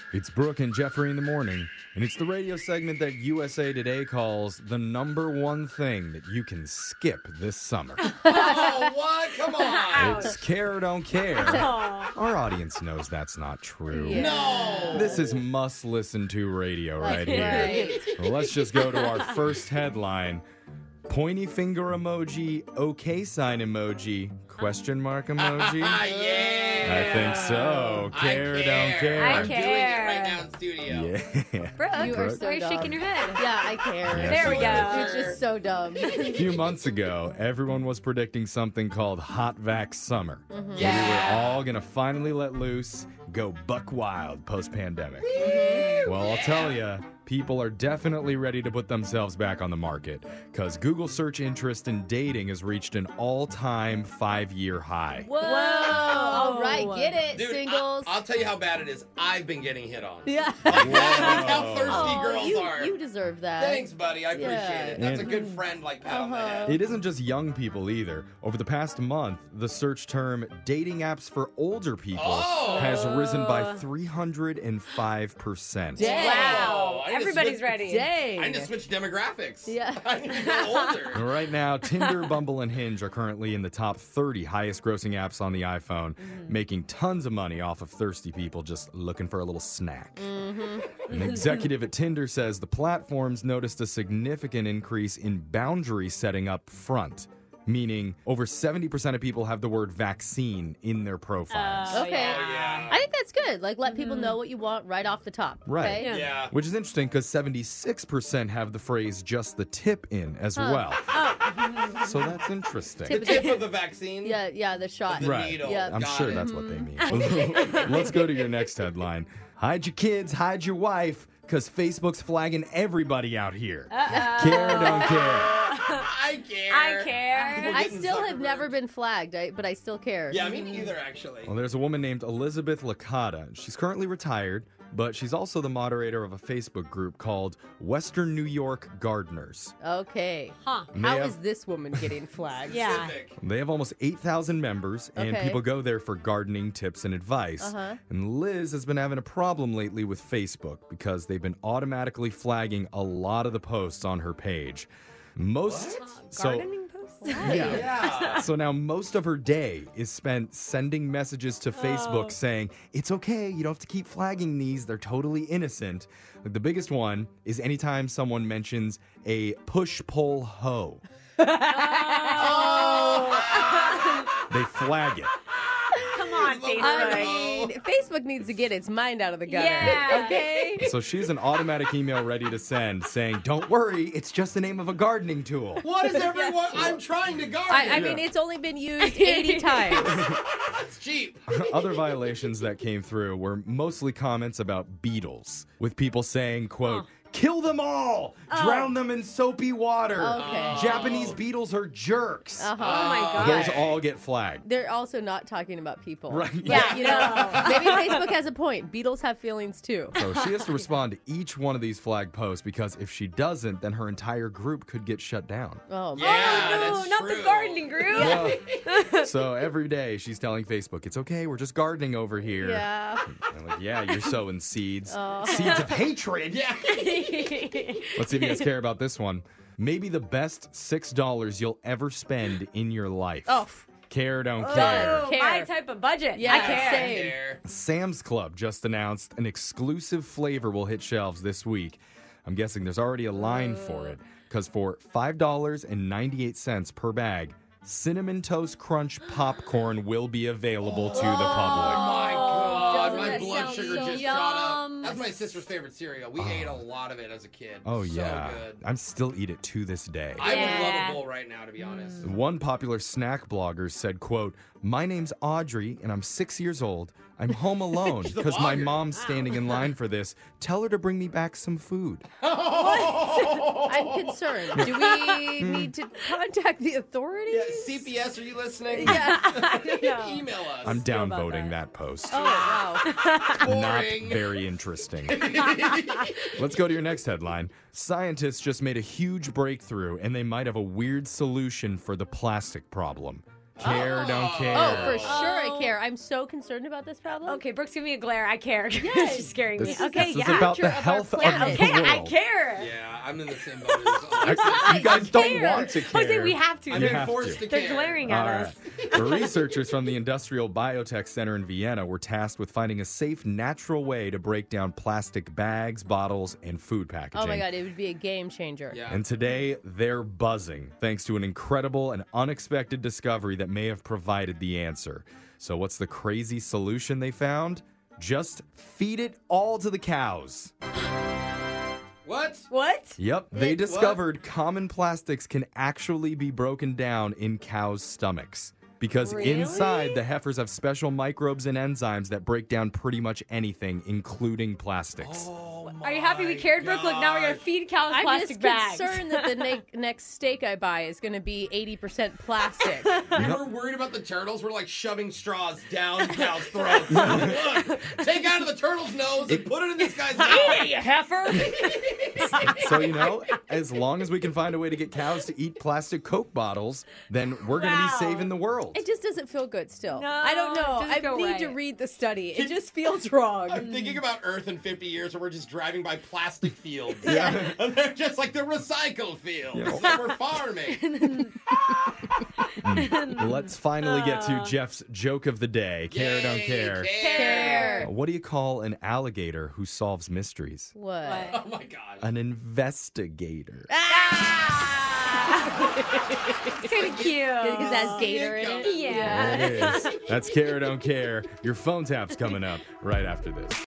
It's Brooke and Jeffrey in the morning, and it's the radio segment that USA Today calls the number one thing that you can skip this summer. Oh, what? Come on. It's care or don't care. Our audience knows that's not true. Yeah. No. This is must-listen-to radio right here. Right. Well, let's just go to our first headline. Pointy finger emoji, okay sign emoji, question mark emoji? Yeah. I think so. Care or don't care? I I'm doing care. it right now in studio. Yeah. Brooke, You are so why are you dumb. shaking your head? Yeah, I care. Yes, There we you go. are. It's just so dumb. A few months ago, everyone was predicting something called Hot Vax Summer. Mm-hmm. We were all going to finally let loose, go buck wild post-pandemic. Well, I'll tell you, people are definitely ready to put themselves back on the market because Google search interest in dating has reached an all-time 5-year high. Whoa. All right, get it, Dude, singles. I'll tell you how bad it is. I've been getting hit on. Yeah. That's how thirsty Oh, girls are. you deserve that. Thanks, buddy. I appreciate Yeah. it. That's a And- good friend, like pat on the head. It isn't just young people either. Over the past month, the search term dating apps for older people Oh. has risen by 305%. Dang. Wow. I need to Everybody's switch- ready. Dang. I need to switch demographics. Yeah. I need to get older. Right now, Tinder, Bumble, and Hinge are currently in the top 30 highest grossing apps on the iPhone, making tons of money off of thirsty people just looking for a little snack. An executive at Tinder says the platforms noticed a significant increase in boundary setting up front, meaning over 70% of people have the word vaccine in their profiles. Okay. Oh, yeah. I think that's good. Like, let people know what you want right off the top. Right. Okay? Yeah. Which is interesting because 76% have the phrase just the tip in as well. So that's interesting. The tip of the vaccine. Yeah, the shot. The Right. needle. Yeah. I'm Got sure it. that's what they mean. Let's go to your next headline. Hide your kids, hide your wife, because Facebook's flagging everybody out here. Care or don't care? I care. I care. People I getting still have Zuckerberg. never been flagged, but I still care. Yeah, me neither, actually. Well, there's a woman named Elizabeth Licata. She's currently retired, but she's also the moderator of a Facebook group called Western New York Gardeners. Okay. Huh. And they How have- is this woman getting flagged? Yeah. Specific. They have almost 8,000 members, and Okay. people go there for gardening tips and advice. Uh-huh. And Liz has been having a problem lately with Facebook because they've been automatically flagging a lot of the posts on her page. Gardening posts? Yeah. So now most of her day is spent sending messages to Facebook saying, it's okay, you don't have to keep flagging these, they're totally innocent. Like, the biggest one is anytime someone mentions a push-pull hoe. They flag it. Come on, I Facebook. I mean, Facebook needs to get its mind out of the gutter. Yeah. Okay. So she's an automatic email ready to send saying, don't worry, it's just the name of a gardening tool. What is everyone? I'm trying to garden. I mean, it's only been used 80 times. It's cheap. Other violations that came through were mostly comments about beetles, with people saying, quote, kill them all! Drown them in soapy water! Okay. Japanese beetles are jerks! Uh-huh. Oh my God. Those all get flagged. They're also not talking about people. Right. Yeah, you know, maybe Facebook has a point. Beetles have feelings too. So she has to respond to each one of these flag posts because if she doesn't, then her entire group could get shut down. Oh, Yeah, No, that's not true. the gardening group. Well, so every day she's telling Facebook, it's okay, we're just gardening over here. yeah. I'm like, yeah, you're sowing seeds. Seeds of hatred. Yeah. Let's see if you guys care about this one. Maybe the best $6 you'll ever spend in your life. Oh. Care or don't care. Oh, Care. my type of budget. Yeah, I care. same. There. Sam's Club just announced an exclusive flavor will hit shelves this week. I'm guessing there's already a line for it, because for $5.98 per bag, Cinnamon Toast Crunch popcorn will be available to the public. My God, Doesn't my that blood sound sugar so just shot up. yum? That's my sister's favorite cereal. We ate a lot of it as a kid. Oh, So yeah. good. I still eat it to this day. I would love Yeah. a bowl right now, to be honest. One popular snack blogger said, quote, my name's Audrey and I'm 6 years old. I'm home alone She's a because my blogger. mom's standing in line for this. Tell her to bring me back some food. I'm concerned. Do we need to contact the authorities? Yeah, CPS, are you listening? Yeah. Email us. I'm about downvoting that. that post. Oh, wow. Not Boring. very interesting. Let's go to your next headline. Scientists just made a huge breakthrough and they might have a weird solution for the plastic problem. Care, don't care. Oh, for sure I care. I'm so concerned about this problem. Okay, Brooke's giving me a glare. I care. She's scaring me. This, Okay, this yeah. is about Future the of our health of the planet. Okay, world. I care. Yeah, I'm in the same boat as You guys don't care. want to care. Jose, we have to. I've You been have forced to. to They're care. glaring All at right. us. The researchers from the Industrial Biotech Center in Vienna were tasked with finding a safe, natural way to break down plastic bags, bottles, and food packaging. Oh my God, it would be a game changer. Yeah. And today, they're buzzing thanks to an incredible and unexpected discovery that may have provided the answer. So, what's the crazy solution they found? Just feed it all to the cows. What? What? Yep, they What? discovered common plastics can actually be broken down in cows' stomachs. Because Really? inside, the heifers have special microbes and enzymes that break down pretty much anything, including plastics. Oh Are you happy we cared, Brooke? Look, now we're going to feed cows I'm plastic just bags. concerned that the next steak I buy is going to be 80% plastic. We're worried about the turtles. We're like shoving straws down cows' throats. Look, take out of the turtle's nose and put it in this guy's mouth. Hey, heifer. So, as long as we can find a way to get cows to eat plastic Coke bottles, then we're going to Wow. be saving the world. It just doesn't feel good still. No, I don't know. it I doesn't feel need to right. read the study. It just feels wrong. I'm thinking about Earth in 50 years where we're just driving by plastic fields. Yeah. And they're just like the recycle fields Yeah. that we're farming. Let's finally get to Jeff's joke of the day. Care or don't Yay, care. Care. What do you call an alligator who solves mysteries? What? Oh my god. An investigator. It's kind of cute. Because that's gator in it. Yeah. There it is. That's Care or Don't Care. Your phone tap's coming up right after this.